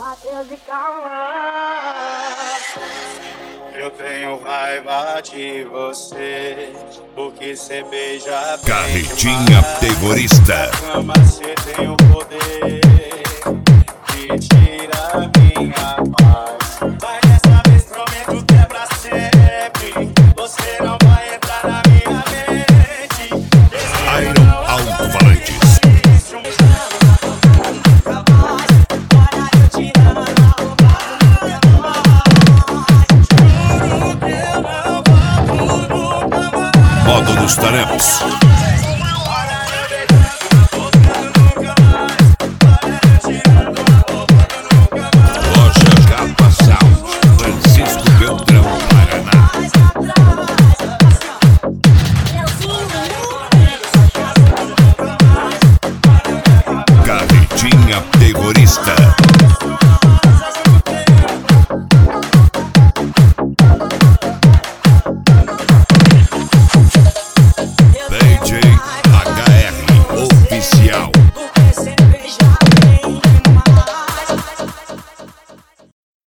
Matheus e Calma. Eu tenho raiva de você, porque cê beija bem Carretinha demais. Terrorista. Na cama cê tem o poder de tirar minha paz. Vai dessa vez, prometo que é pra sempre. Você não vai entrar na minha mente. Iron Alto-Falantes. Modo dos Taramps.